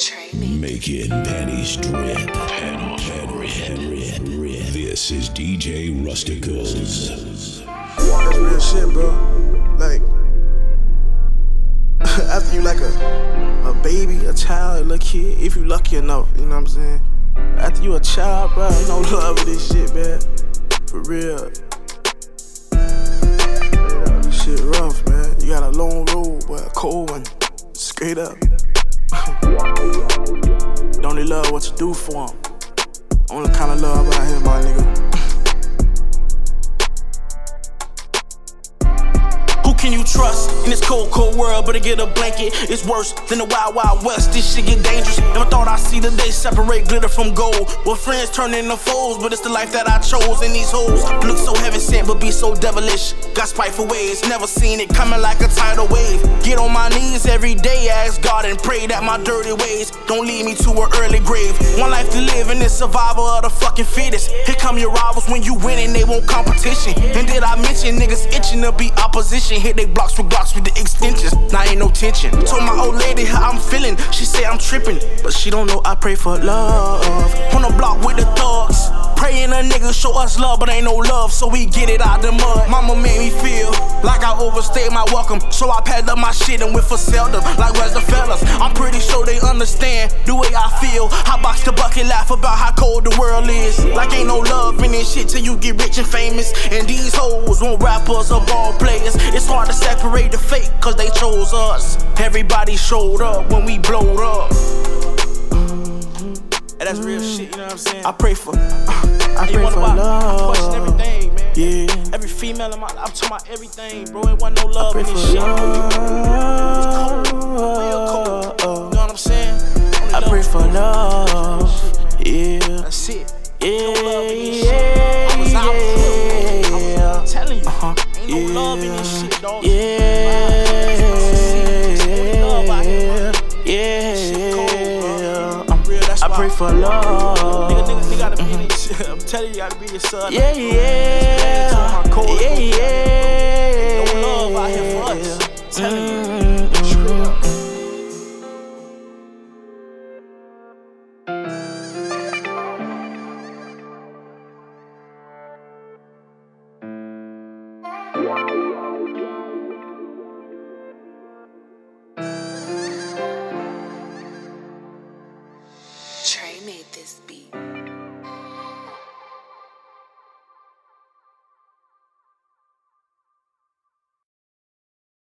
Making panties drip. This is DJ Rusticals. That's real shit, bro. Like, after you like a baby, a child, a little kid, if you lucky enough, you know what I'm saying? After you a child, bro, you don't love this shit, man. For real. This shit rough, man. You got a long road, but a cold one. Straight up. Don't they love what you do for them? Only kind of love out here, my nigga. Who can you trust in this cold, cold world? Better get a blanket. It's worse than the wild, wild west. This shit get dangerous. Never thought I'd see the day separate glitter from gold. Well, friends turn into foes, but it's the life that I chose. And these hoes look so heaven sent, but be so devilish. Got spiteful ways, never seen it coming like a tidal wave. Get on my knees every day, ask God and pray that my dirty ways don't lead me to an early grave. One life to live in this survival of the fucking fittest. Here come your rivals when you win and they want competition. And did I mention niggas itching to be opposition? Hit they blocks with the extensions. Now ain't no tension. Told my old lady how I'm feeling. She say I'm tripping, but she don't know I pray for love. On the block with the thugs, praying a nigga show us love, but ain't no love, so we get it out the mud. Mama made me feel like I overstayed my welcome, so I packed up my shit and went for seldom. Like where's the fellas? I'm pretty sure they understand the way I feel. I box the bucket, laugh about how cold the world is. Like ain't no love in this shit till you get rich and famous. And these hoes won't rappers or ball players. It's hard to separate the fake, cause they chose us. Everybody showed up when we blowed up. And that's real shit, you know what I'm saying? I pray for love. I question everything, man. Yeah. Every female in my life, I'm talking about everything, bro. It wasn't no love in this shit. Love. It's cold, real cold. You know what I'm saying? Only I pray for love. Yeah. That's it. Yeah. No love in this shit. I was out. I'm telling you. Ain't no love in this shit, dog. I pray for love. Nigga gotta be this. I'm telling you, gotta be your son. Yeah. No love out here for us. I'm telling you.